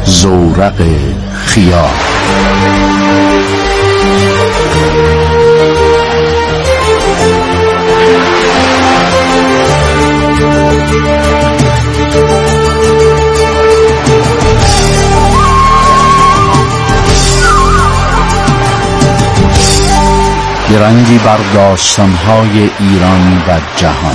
زورق خیال. رنگی بر داستان‌های ایران و جهان.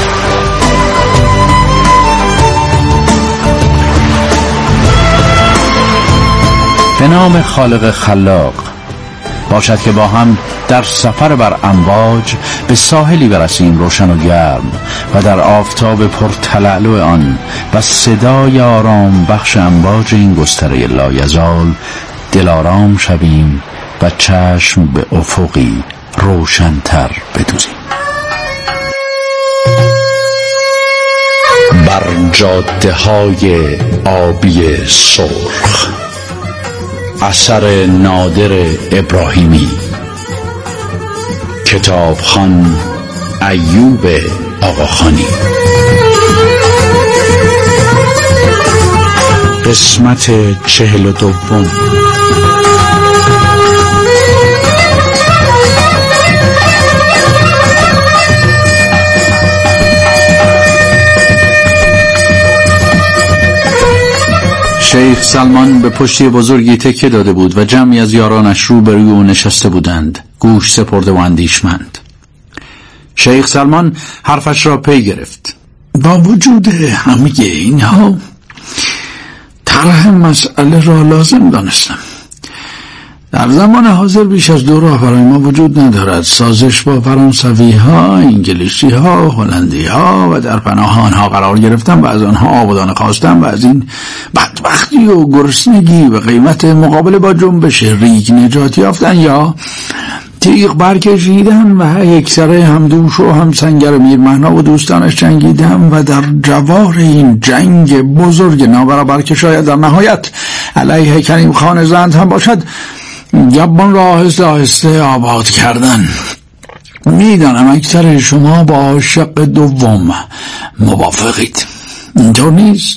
به نام خالق خلاق. باشد که با هم در سفر بر امواج به ساحلی برسیم روشن و گرم و در آفتاب پرتلالو آن و صدای آرام بخش امواج این گستره لایزال دلارام شویم و چشم به افقی روشن‌تر بدوزیم. بر جاده‌های آبی سرخ، اثر نادر ابراهیمی، کتابخوان ایوب آقاخانی. قسمت 42. شیخ سلمان به پشتی بزرگی تکیه داده بود و جمعی از یارانش روبروی او نشسته بودند، گوش سپرده و اندیشمند. شیخ سلمان حرفش را پی گرفت. با وجود همه اینها طرح مسئله را لازم دانستم. در زمان حاضر بیش از 2 راه برای ما وجود ندارد: سازش با فرانسوی ها، انگلیسی ها، هلندی ها و در پناه آنها قرار گرفتن و از آنها آبادانه خواستن و از این بدبختی و گرسنگی و قیمت مقابله با جنبش ریگ نجات یافتن، یا تیغ برکشیدن و یکسره همدوش و همسنگر میرمهنا و دوستانش جنگیدن و در جوار این جنگ بزرگ نابرابر که شاید در نهایت علیه کریم خان زند هم باشد، گبان را آهسته آهسته آباد کردن. میدانم اکثر شما با شق دوم موافقید، اینطور نیست؟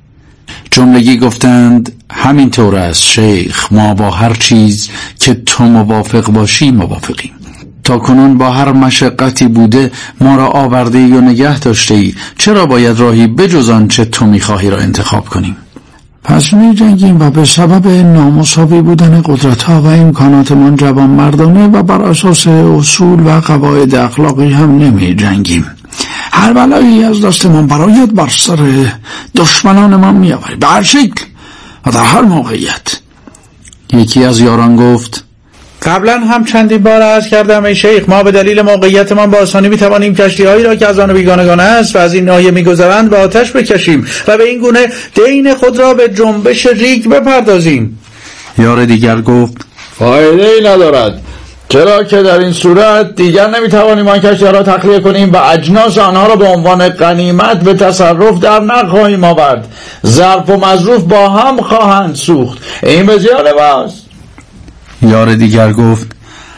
جملگی گفتند همینطور است شیخ، ما با هر چیز که تو موافق باشی موافقیم. تا کنون با هر مشقتی بوده ما را آورده ای و نگه داشته ای، چرا باید راهی بجز آنچه تو میخواهی را انتخاب کنیم؟ پس می جنگیم و به سبب نامساوی بودن قدرت‌ها و امکاناتمان جوانمردانه و بر اساس اصول و قواعد اخلاقی هم نمی جنگیم. هر بلایی از دستمان برایت بر سر دشمنانمان می آوریم، به هر شکل و در هر موقعیت. یکی از یاران گفت: قبلا هم چندین بار عرض کردم ای شیخ، ما به دلیل موقعیتمان با آسانی میتوانیم کشتی‌هایی را که از آن بیگانگان است و از این ناحیه میگذرند به آتش بکشیم و به این گونه دین خود را به جنبش ریگ بپردازیم. یار دیگر گفت: فایده ای ندارد، چرا که در این صورت دیگر نمیتوانیم آن کشتی‌ها را تخلیه کنیم و اجناس آنها را به عنوان غنیمت به تصرف در نخواهیم آورد. ظرف و مظروف با هم خواهند سوخت. این بسیار ماست. یار دیگر گفت: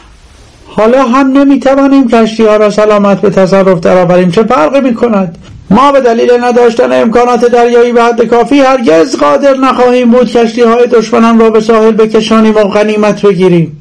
حالا هم نمیتوانیم کشتی‌ها را سلامت به تصرف درآوریم، چه فرقی میکند؟ ما به دلیل نداشتن امکانات دریایی به حد کافی هرگز قادر نخواهیم بود کشتی‌های دشمنان را به ساحل بکشانیم و غنیمت بگیریم.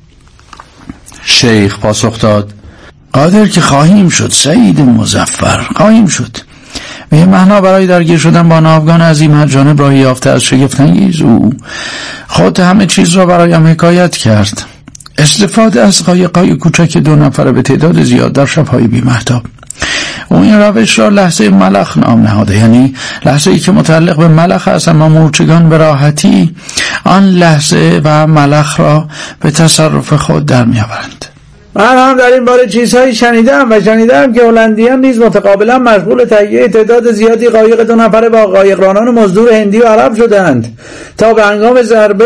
شیخ پاسخ داد: قادر که خواهیم شد سعید مظفر، خواهیم شد. به معنا برای درگیر شدن با ناوگان عظیم هر جانب راهی یافته از شگفت‌انگیز او خود همه چیز را برایم حکایت کرد. استفاده از قایق‌های کوچک 2 نفره به تعداد زیاد در شب‌های بی‌مهتاب. او این روش را لحظه ملخ نام نهاده، یعنی لحظه‌ای که متعلق به ملخ است، اما مورچگان به راحتی آن لحظه و ملخ را به تصرف خود در می‌آورند. من هم در این باره چیزهایی شنیدم که هلندیان نیز متقابلا مشغول تهیه تعداد زیادی قایق 2 نفره با قایقرانان مزدور هندی و عرب شدند تا به هنگام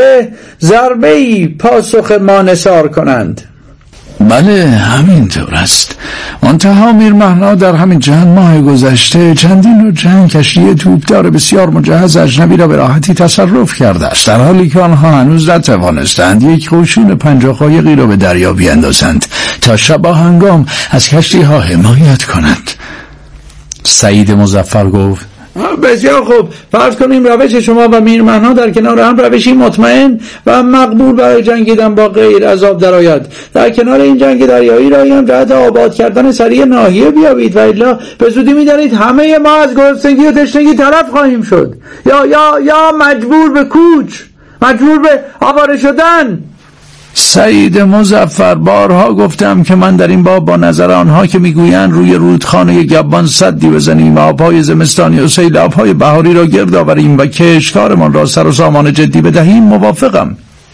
ضربه‌ای پاسخ ما نثار کنند. بله همینطور است. منتها میرمهنا در همین چند ماه گذشته چندین کشتی توپدار بسیار مجهز اجنبی را به راحتی تصرف کرده است، در حالی که آنها هنوز نتوانستند یک خوشون 50 قایقی را به دریا بیاندازند تا شب هنگام از کشتی ها حمایت کنند. سعید مظفر گفت: بسیار خوب، فرض کنیم روش شما و میرمنها در کنار هم روشی مطمئن و مقبول برای جنگیدن با غیر از آب درآید. در کنار این جنگ دریایی را هم جهت آباد کردن سریع ناحیه بیابید و الا به زودی می‌دانید همه ما از گرسنگی و تشنگی تلف خواهیم شد یا مجبور به کوچ، مجبور به آواره شدن. سعید مظفر، بارها گفتم که من در این باب با نظر آنها که میگویند روی رودخانه گبان سدی بزنیم، آبهای زمستانی و سیلاب‌های بهاری را گرد آوریم و کشتکارمان را سر و سامان جدی بدهیم موافقم.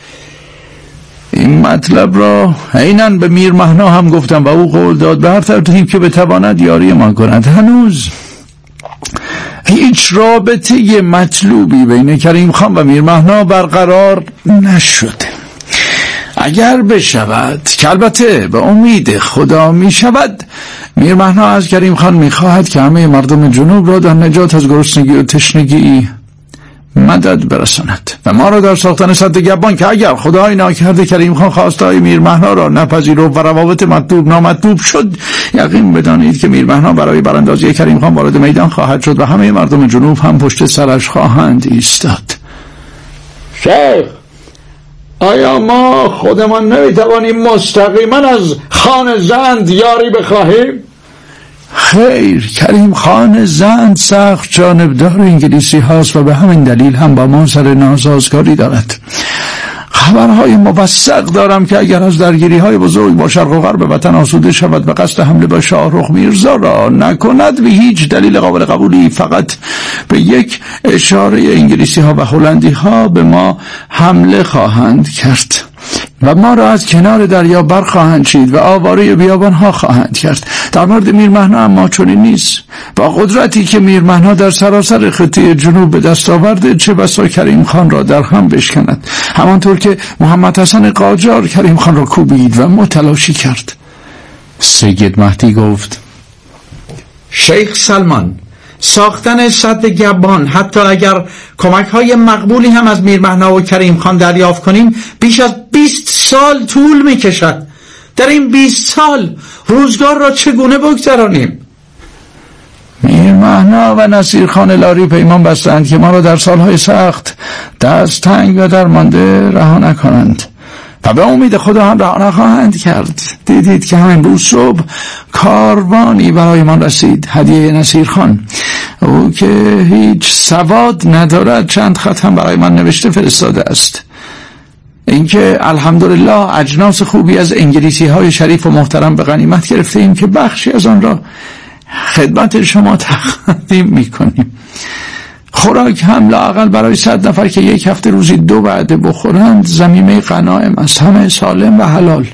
این مطلب را عیناً به میرمهنا هم گفتم و او قول داد به هر ترتیب که بتواند یاری ما کند. هنوز هیچ رابطه مطلوبی بین کریم خان و میرمهنا برقرار نشده. اگر بشود که البته به امید خدا می شود، میرمهنا از کریم خان می خواهد که همه مردم جنوب را در نجات از گرسنگی و تشنگی مدد برساند و ما را در ساختن سد گبان که اگر خدای ناکرده کریم خان خواستهای میرمهنا را نپذیرفت و روابط مطلوب نامطلوب شد، یقین بدانید که میرمهنا برای براندازی کریم خان وارد میدان خواهد شد و همه مردم جنوب هم پشت سرش خواهند ایستاد. شیخ، آیا ما خودمان نمیتوانیم مستقیما از خان زند یاری بخواهیم؟ خیر، کریم خان زند سخت جانبدار انگلیسی هاست و به همین دلیل هم با ما سر ناسازگاری دارد. خبرهای موثق دارم که اگر از درگیری های بزرگ با شرق و غرب وطن آسوده شود و قصد حمله به شاهرخ میرزا را نکند، به هیچ دلیل قابل قبولی فقط به یک اشاره انگلیسی ها و هلندی ها به ما حمله خواهند کرد و ما را از کنار دریا برخواهند چید و آواره بیابان ها خواهند کرد. در مورد میرمهنا اما چنین نیست. با قدرتی که میرمهنا در سراسر خطه جنوب به دست آورده، چه بسا کریم خان را در هم بشکند، همانطور که محمد حسن قاجار کریم خان را کوبید و متلاشی کرد. سید مهدی گفت: شیخ سلمان، ساختن سد گبان حتی اگر کمک های مقبولی هم از میرمهنا و کریم خان دریافت کنیم بیش از 20 سال طول می کشد. در این 20 سال روزگار را چگونه بگذرانیم؟ میرمهنا و نصیر خان لاری پیمان بستند که ما را در سالهای سخت دست تنگ و درمانده رها نکنند و به امید خدا هم رها نخواهند کرد. دیدید که همین روز صبح کاروانی برای من رسید، هدیه نصیر خان. او که هیچ سواد ندارد چند خط هم برای من نوشته فرستاده است. اینکه الحمدلله اجناس خوبی از انگلیسی های شریف و محترم به غنیمت گرفته ایم که بخشی از آن را خدمت شما تقدیم میکنیم. خوراک هم لااقل برای 100 نفر که یک هفته روزی 2 وعده بخورند ضمیمه غنایم است، همه سالم و حلال.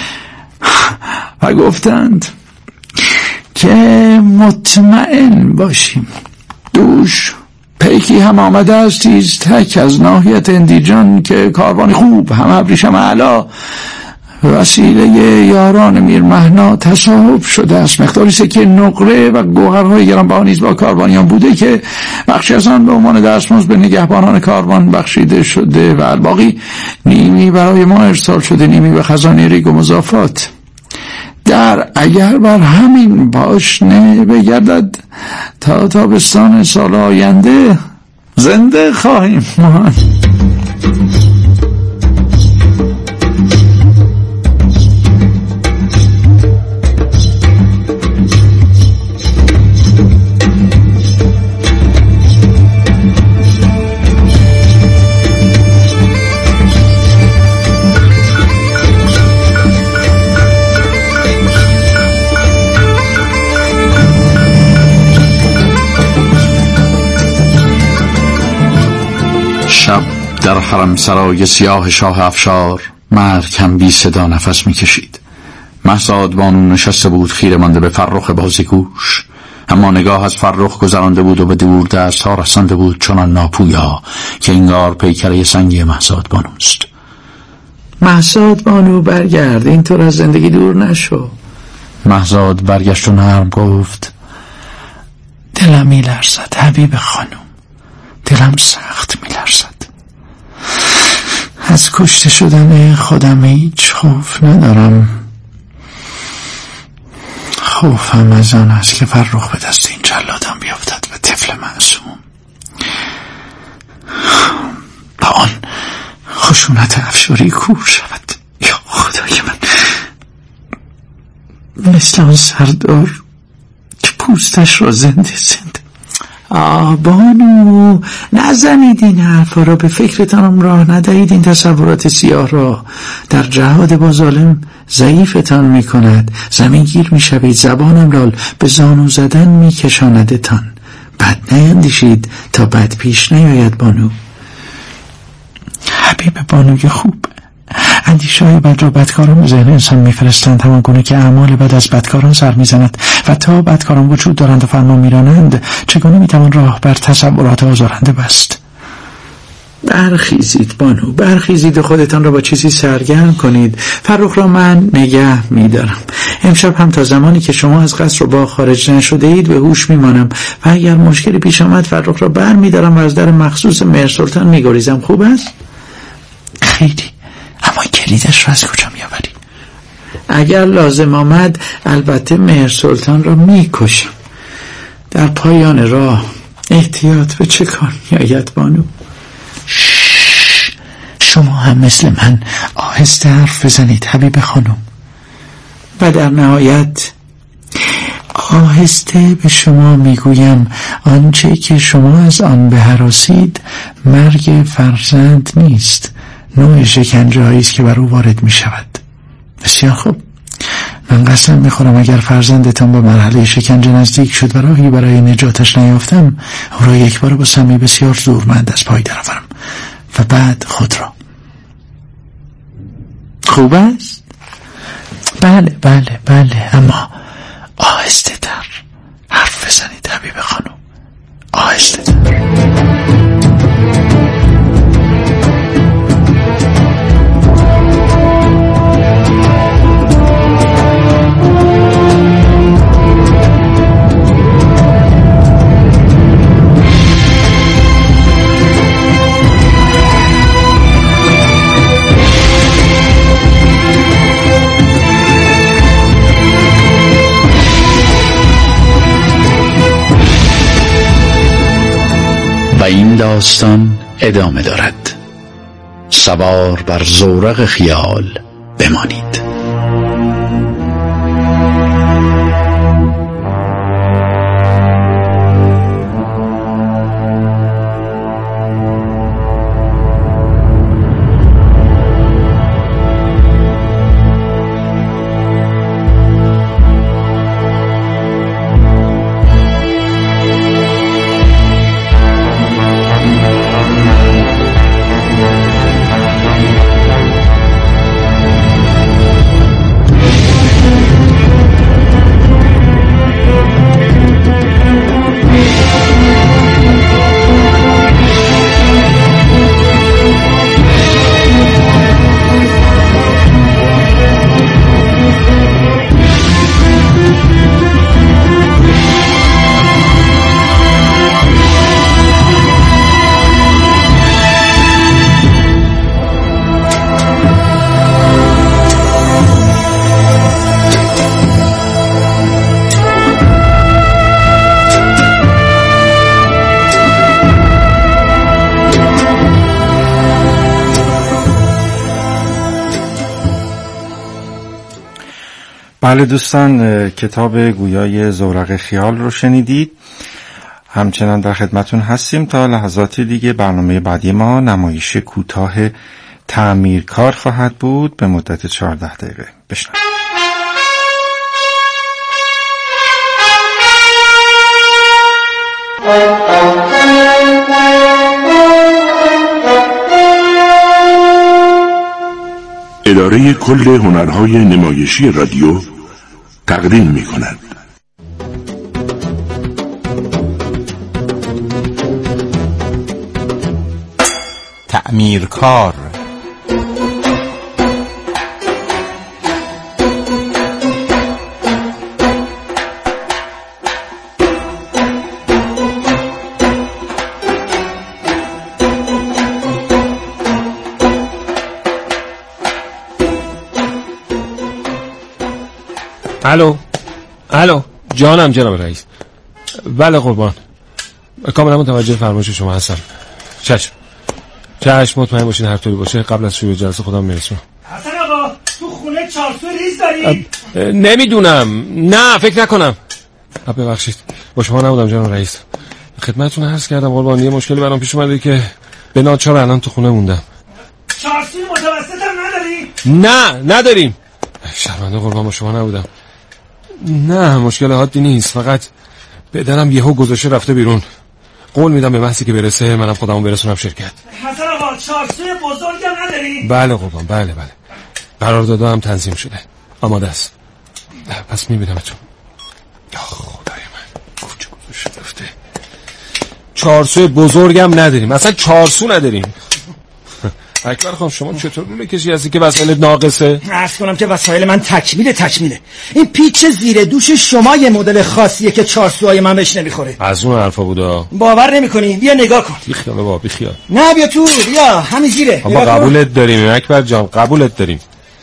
و گفتند که مطمئن باشیم. دوش پیکی هم آمده است تیز تک از ناحیت اندیجان که کاروان خوب هم ابریشم اعلی وسیله یاران میرمهنا تصاحب شده است. مقداری سکه نقره و گوهرهای گرانبها نیز با کاروانیان بوده که بخشی از آن به عنوان دستمزد به نگهبانان کاروان بخشیده شده و الباقی نیمی برای ما ارسال شده، نیمی به خزانه ریگ و مضافات. در اگر بر همین باشنه بگردد تا تابستان سال آینده زنده خواهیم ماند. شب در حرم سرای سیاه شاه افشار مرد هم بی صدا نفس میکشید. مهزاد بانو نشسته بود خیره مانده به فرخ بازیگوش، اما نگاه از فرخ گذرانده بود و به دور دست ها رسانده بود چنان ناپویا که انگار پیکره سنگی مهزاد بانوست. مهزاد بانو برگرد، اینطور از زندگی دور نشو. مهزاد برگشت و نرم گفت: دلم میلرزد حبیب خانم، دلم سخت میلرزد. از کشته شدن خودم هیچ خوف ندارم. خوفم از آن است که فرخ به دست این جلادان بیفتد و طفل معصوم خشونت افشاری کور شود. یا خدای من، مثل آن سردار که پوستش را زنده بانو، نزنید این حرفا را، به فکرتان راه ندهید. این تصورات سیاه را در جهاد با ظالم ضعیفتان می کند. زمین گیر می شوید، زبانم را به زانو زدن می کشاندتان. بد نیندیشید تا بد پیش نیاید بانو. حبیب بانوی خوب، اندیشه های بد را بدکاران ذهن انسان میفرستند، همان گونه که اعمال بد از بدکاران سر میزند و تا بدکاران وجود دارند و فرمان میرانند، چگونه میتوان راه بر تصورات آزارنده بست؟ برخیزید بانو، برخیزید و خودتان را با چیزی سرگرم کنید. فرخ را من نگه میدارم. امشب هم تا زمانی که شما از قصر و باغ خارج نشده اید به هوش میمانم و اگر مشکلی پیش آمد فرخ را بر میدارم و از در مخصوص مهرسلطان میگریزم. خوب است؟ خیلی، اما کلیدش را از کجا میآوری؟ اگر لازم آمد البته مهرسلطان را میکشم. در پایان راه احتیاط به چه کار میآید بانو؟ شما هم مثل من آهسته حرف بزنید حبیب خانم، و در نهایت آهسته به شما میگویم آنچه که شما از آن بهراسید مرگ فرزند نیست، نوع شکنجه هایی است که بر او وارد می شود. بسیار خوب، من قسم میخورم اگر فرزندتان به مرحله شکنجه نزدیک شد و راهی برای نجاتش نیافتم، او را یک بار با سمی بسیار زورمند از پای درآورم و بعد خود را. خوب است؟ بله بله بله، اما آهسته تر حرف بزنید حبیب خانم، آهسته تر. و این داستان ادامه دارد. سوار بر زورق خیال بمانید. بله دوستان، کتاب گویای زورق خیال رو شنیدید. همچنان در خدمتون هستیم تا لحظاتی دیگه. برنامه بعدی ما نمایش کوتاه تعمیرکار خواهد بود به مدت 14 دقیقه. بشنوید. اداره کل هنرهای نمایشی رادیو تقدیم می کند. تعمیرکار. الو جانم جناب رئیس. بله قربان، کاملا متوجه فرمایش شما هستم. چشم، مطمئن باشین هر طوری باشه قبل از شروع جلسه خودم میرسونم. حسن آقا تو خونه چارسو ریز داری؟ نمیدونم، نه فکر نکنم. ببخشید با شما نبودم جناب رئیس. خدمتتون عرض کردم قربان یه مشکلی برام پیش اومده که به ناچار الان تو خونه موندم. چارسوی متوسط هم نداری؟ نه نداریم. شرمنده قربان با شما نبودم. نه مشکل حادی نیست، فقط بدنم یهو گذاشته رفته بیرون. قول میدم به محضی که برسه منم خودمو برسونم شرکت. حسن آقا چارسوی بزرگم نداری؟ بله قربان، بله قراردادها هم تنظیم شده، آماده است. پس میبینمتون. یا خدای من کجا گذاشته رفته. چارسو بزرگم نداریم، اصلا چارسو نداریم. اکبر خانم شما چطور لوله کشی هستی که وسایل ناقصه؟ عرض کنم که وسایل من تکمیله. این پیچ زیر دوش شما یه مدل خاصیه که چارسوهای من بهش نمیخوره. از اون حرفا بودا. باور نمیکنی؟ بیا نگاه کن. بیخیال بابا بیخیال. نه بیا تو، بیا همین زیره. ما قبولت داریم اکبر جان، قبولت داریم.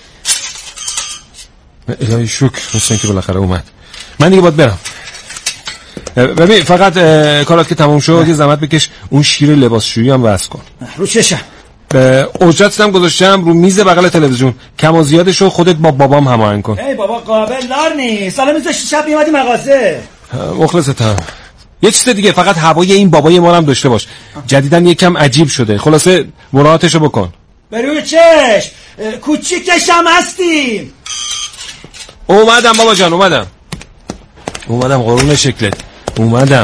الهی شکر مثل اینکه بالاخره اومد. من دیگه باید برم. ببین فقط کارات که تموم شد یه زحمت بکش اون شیر لباسشویی هم وصل کن. رو چشم. اجرتم گذاشتم رو میز بغل تلویزیون، کم و زیادشو خودت با بابام هماهنگ کن. ای بابا قابل دار نیست، سالا میذاشتی شب میومدی مغازه. مخلصتم. یه چیز دیگه، فقط هوای این بابای ما هم داشته باش، جدیدن یکم عجیب شده. خلاصه مراعاتشو بکن. به روی چشم، کوچیکشم هستیم. اومدم بابا جان، اومدم قرون شکلت، اومدم.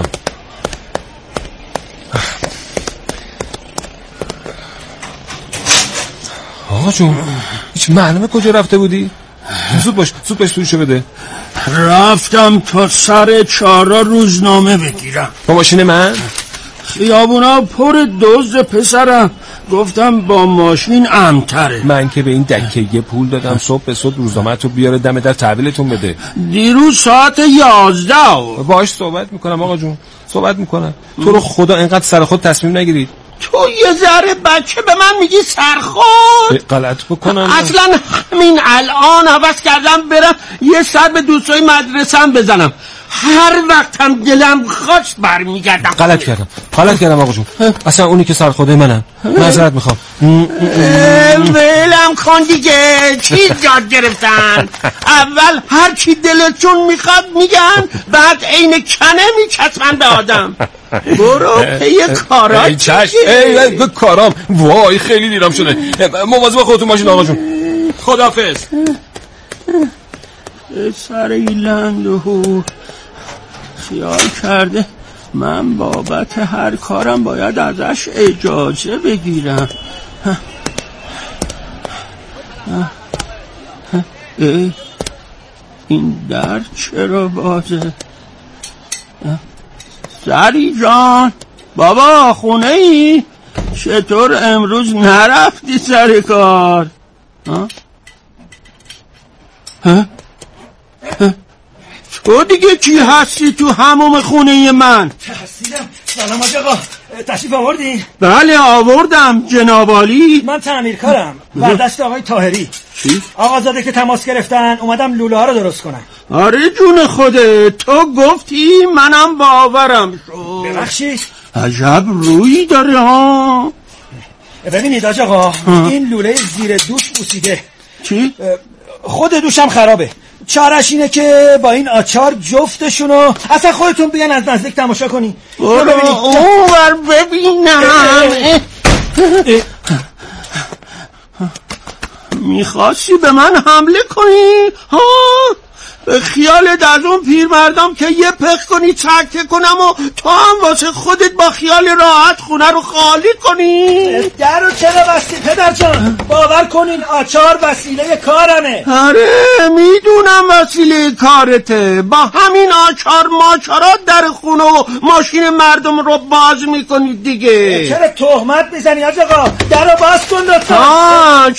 آقا جون هیچ معلومه کجا رفته بودی؟ زود باش سویشو بده. رفتم تا سر چارا روزنامه بگیرم. با ماشین من؟ خیابونا پر دزد پسرم، گفتم با ماشین امتره. من که به این دکه یه پول دادم صبح به صبح روزنامه تو بیاره دم در تحویلتون بده. دیروز ساعت 11 باش صحبت میکنم آقا جون، صحبت میکنم. تو رو خدا اینقدر سر خود تصمیم نگیرید. تو یه ذره بچه به من میگی سرخود؟ غلط بکنم اصلا همین الان حوض کردم برم یه سر به دوستای مدرسم بزنم، هر وقت هم دلم خواست برمیگردم. غلط کردم آقا جون، اصلا اونی که سرخوده منم، معذرت میخوام. ولم کن دیگه، چی یاد گرفتن؟ اول هر چی دلشون میخواد میگن، بعد عین کنه میچسبن به آدم. برو پی کارا. به کارام. وای خیلی دیرم شده. مواظب خودتون باشین آقا جون. خداحافظ. سر ایلندو خیال کرده من بابت هر کارم باید ازش اجازه بگیرم. این در چرا بازه؟ سری جان بابا خونه ای؟ چطور امروز نرفتی سر کار؟ تو دیگه کی هستی تو حموم خونه من؟ هستیدم. سلام آقا، تشریف آوردی؟ بله آوردم جناب عالی. من تعمیرکارم، بردست آقای طاهری. چی؟ آقازاده که تماس گرفتن اومدم لوله ها رو درست کنم. آره جون خودت، تو گفتی منم باورم شد. ببخشید. عجب روی داره ها. ببینید آقا، این لوله زیر دوش بوسیده. چی؟ خود دوشم خرابه. چارش اینه که با این آچار جفتشونو اصلا خودتون بیان از نزدیک تماشا کنی. برو اونور ببینم. میخواستی به من حمله کنی؟ ها؟ به خیالت از اون پیرمردم که یه پخ کنی چکه کنم و تو هم واسه خودت با خیال راحت خونه رو خالی کنی؟ در رو چرا بستی پدر جان؟ باور کنین آچار وسیله کارمه. آره میدونم وسیله کارته، با همین آچار ماچارات در خونه و ماشین مردم رو باز میکنی دیگه. چرا تهمت میزنی آقا؟ در رو باز کن لطفا.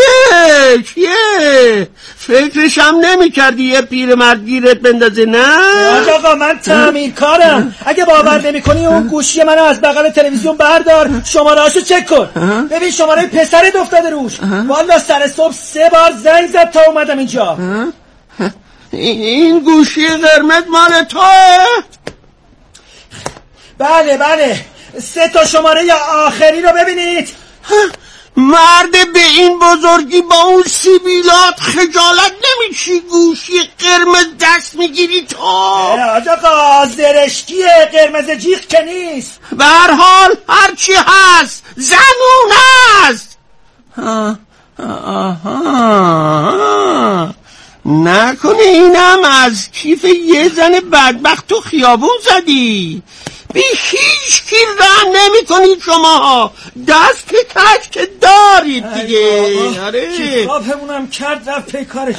چیه؟ فکرشم نمی کردی یه پیرمرد گیرت بندازه؟ نه آقا من تعمیرکارم، اگه باور نمی کنی اون گوشی منو از بغل تلویزیون بردار، شماره هاشو چک کن. ببین شماره پسرت افتاده روش. والا سر صبح 3 بار زنگ زد تا اومدم اینجا. این گوشی قرمز مال توه؟ بله 3 تا شماره آخری رو ببینید. مرد به این بزرگی با اون سیبیلات خجالت نمیشی گوشی قرمز دست میگیری تو؟ آقا زرشکیه، قرمز جیغ که نیست. به هر حال هرچی هست زنون هست. نکنه اینم از کیف یه زن بدبخت تو خیابون زدی؟ بی هیچ کی رحم نمی کنید شما، دست که کش که دارید دیگه. آره کتابمونم کرد رفت پی کارش.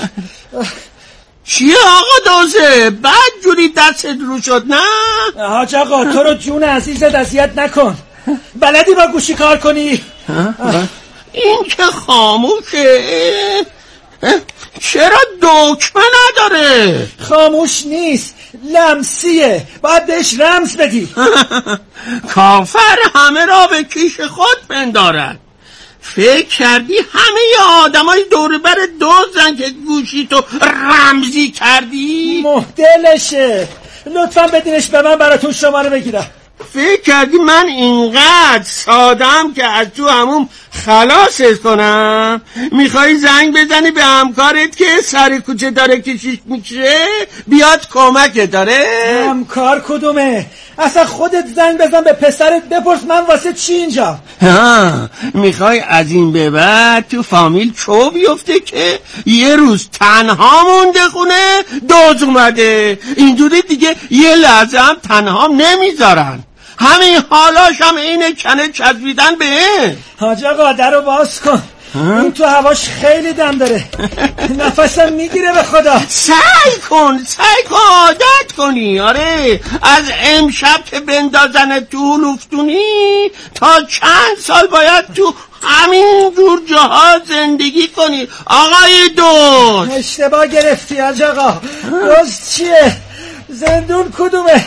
چیه آقا دوزه بد جوری دستت رو شد؟ نه حاج آقا تو رو جون عزیزت اذیت نکن، بلدی با گوشی کار کنی؟ این که خاموشه، چرا دکمه نداره؟ خاموش نیست، لمسیه، باید بهش رمز بدی. کافر همه را به کیش خود پندارد. فکر کردی همه آدمای دور بر دوزن که گوشی تو رمزی کردی؟ مدلشه، لطفا بدینش به من براتون شماره بگیرم. فکر کردی من اینقدر سادم که از تو همون خلاصت کنم؟ میخوای زنگ بزنی به همکارت که سر کوچه داره کشیش میکشه بیاد کمک داره؟ همکار کدومه؟ اصلا خودت زنگ بزن به پسرت بپرس من واسه چی اینجا. میخوای از این به بعد تو فامیل چو بیفته که یه روز تنها مونده خونه دوز اومده، اینجوری دیگه یه لحظه هم تنها نمیذارن. همین حالاش هم اینه کنه چسبیدن به حاج آقا درو باز کن، این تو هواش خیلی دم داره، نفسم میگیره به خدا. سعی کن عادت کنی. آره از امشب که بندازن تو لفتونی تا چند سال باید تو همین جور جاها زندگی کنی آقای دوست. اشتباه گرفتی حاج آقا. دوست چیه؟ زندون کدومه؟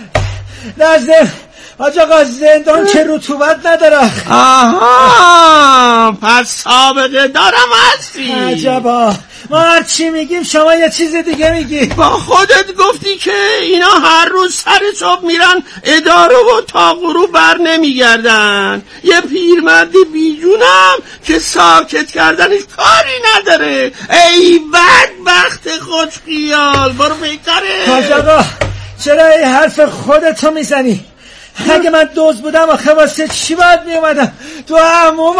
نزدم حاج آقا زندان که رطوبت نداره. آها پس سابقه دارم هستی. عجبا، ما هر چی میگیم شما یه چیز دیگه میگی. با خودت گفتی که اینا هر روز سر صبح میرن اداره و تا غروب بر نمیگردن. یه پیرمردی بیجونم که ساکت کردنش کاری نداره. ای بدبخت خوش خیال، برو بیکاره. حاج آقا چرا ای حرف خودتو میزنی؟ اگه من دوز بودم آخه واسه چی باید میومدم تو عموم؟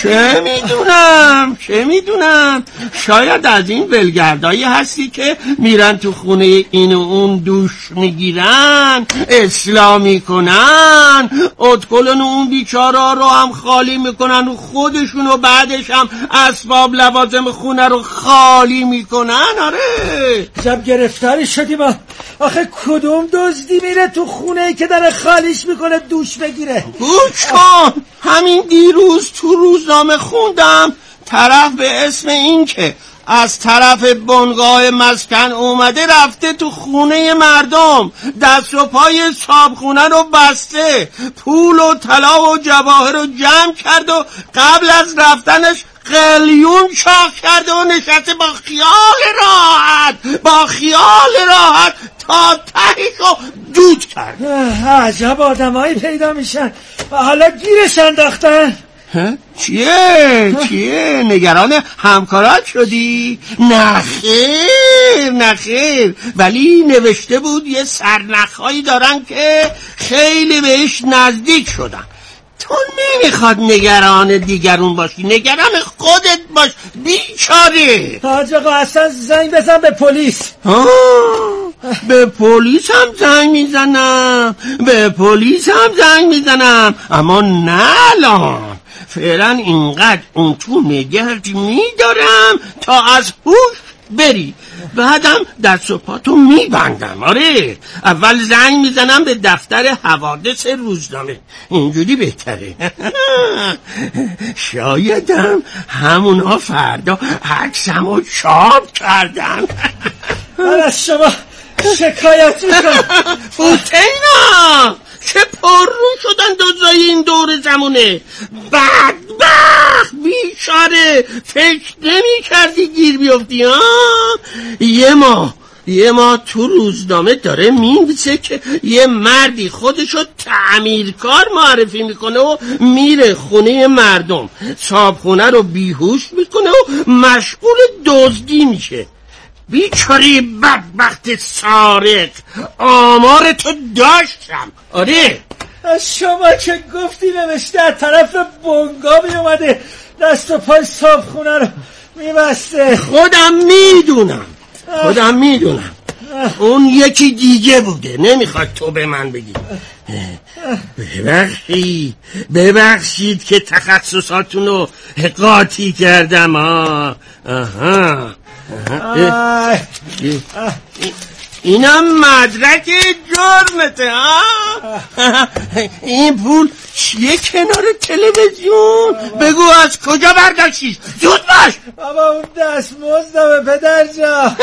چه میدونم شاید از این ولگردایی هستی که میرن تو خونه این و اون دوش میگیرن، اصلاح میکنن، ادکلن اون بیچارا رو هم خالی میکنن و خودشون و بعدش هم اسباب لوازم خونه رو خالی میکنن. آره جب گرفتاری شدیم. آخه کدوم دزدی میره تو خونه که داره خالیش میکنه دوش بگیره؟ گوش کن، همین دیروز تو روزنامه خوندم طرف به اسم این که از طرف بنگاه مسکن اومده رفته تو خونه مردم، دست و پای صابخونه رو بسته، پول و طلا و جواهر رو جمع کرد و قبل از رفتنش قلیون شاخ کرده و نشسته با خیال راحت تا تهیشو دود کرد. عجب آدمایی پیدا میشن، حالا گیرش انداختن. چیه نگران همکارات شدی؟ نخیر ولی نوشته بود یه سرنخهایی دارن که خیلی بهش نزدیک شدن. تو نمیخواد نگران دیگرون باشی، نگران خودت باش بیچاره. حاج آقا اصلا زنگ بزن به پلیس. به پلیس هم زنگ میزنم اما نه الان. فعلا اینقدر اون تو نگهت میدارم تا از هوش بری، بعدم دست و پاتو میبندم. آره اول زنگ میزنم به دفتر حوادث روزنامه، اینجوری بهتره. شایدم همونا فردا عکسمو چاپ کردن. من از شما شکایت میکنم. فوتینا چه پررو شدن دوزای این دور زمونه. بدبخت بیچاره، فکر نمی کردی گیر بیفتی ها؟ یه ما تو روزنامه داره مینویسه که یه مردی خودشو تعمیرکار معرفی میکنه و میره خونه مردم، صاحبخونه رو بیهوش میکنه و مشغول دزدی میشه. بیچاره بدبخت سارق، آمار تو داشتم. آره شما که گفتی نوشته از طرف بنگاه می اومده دست و پای صاحبخونه رو میبسته. خودم میدونم اون یکی دیگه بوده، نمیخواد تو به من بگی. ببخشید که تخصصاتون رو قاطی کردم. اینم مدرک جرمته. این پول چیه کنار تلویزیون؟ بگو از کجا برداشتیش؟ زود باش. بابا اون دستمزدمه پدر جان.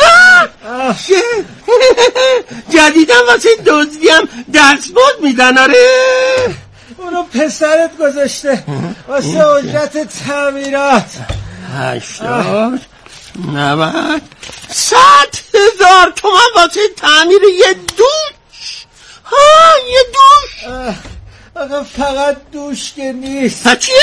جدیدم واسه دزدی هم دستمزد میدن؟ آره اونو پسرت گذاشته واسه اجرت تعمیرات. 80 90 100,000 تومان واسه تعمیر یه دوش. یه دوش. آقا فقط دوش که نیست. چیه؟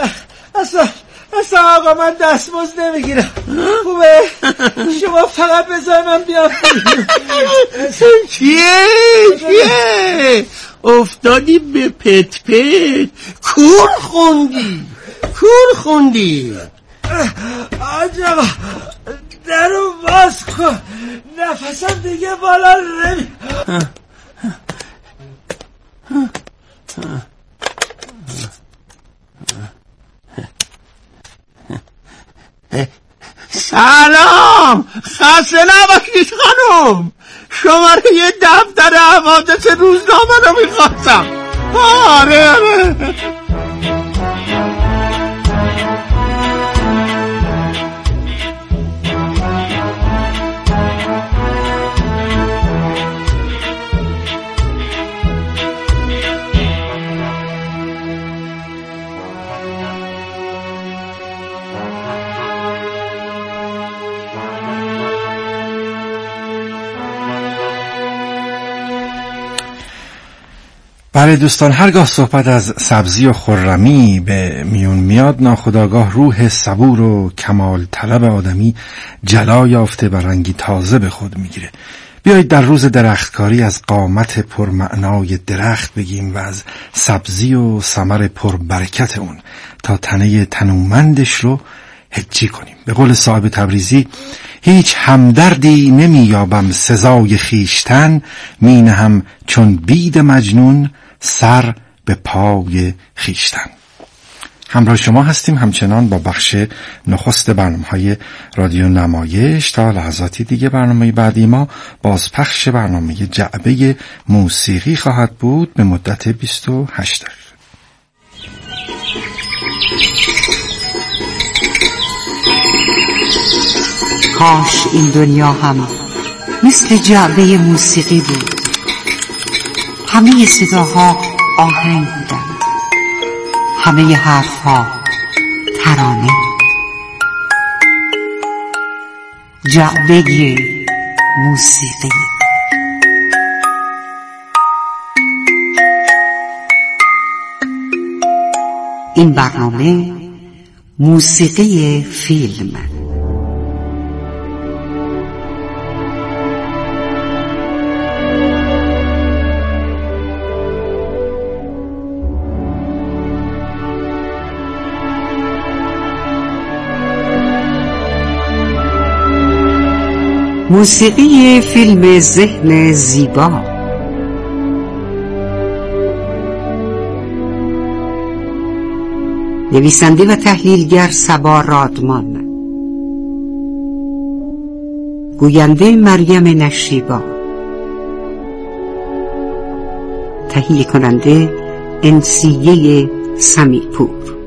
اصلا آقا من دستمزد نمیگیرم. خوبه شما فقط بذار من بیام. چیه؟ افتادی به پت کور خوندی. آجا درو باز کن، نفسم دیگه بالا نمی. سلام، خسته نباشید خانم. شماره یه دفتر حوادث روزنامه رو میخواستم. آره بله دوستان، هرگاه صحبت از سبزی و خرمی به میون میاد، ناخودآگاه روح صبور و کمال طلب آدمی جلا یافته و رنگی تازه به خود میگیره. بیایید در روز درختکاری از قامت پرمعنای درخت بگیم و از سبزی و ثمر پربرکت اون تا تنه تنومندش رو هجی کنیم. به قول صاحب تبریزی: هیچ همدردی نمیابم سزای خیشتن، می نهم چون بید مجنون سر به پای خیشتن. همراه شما هستیم همچنان با بخش نخست برنامه‌های رادیو نمایش. تا لحظاتی دیگه برنامه بعدی ما بازپخش برنامه جعبه موسیقی خواهد بود به مدت 28 دقیقه. کاش این دنیا هم مثل جعبه موسیقی بود. همه صداها آهنگ بودند، همه حرفها ترانه. جعبه موسیقی. این برنامه موسیقی فیلم. موسیقی فیلم ذهن زیبا. نویسنده و تحلیلگر صبا رادمان، گوینده مریم نشیبا، تهیه کننده انسیه سمیپور.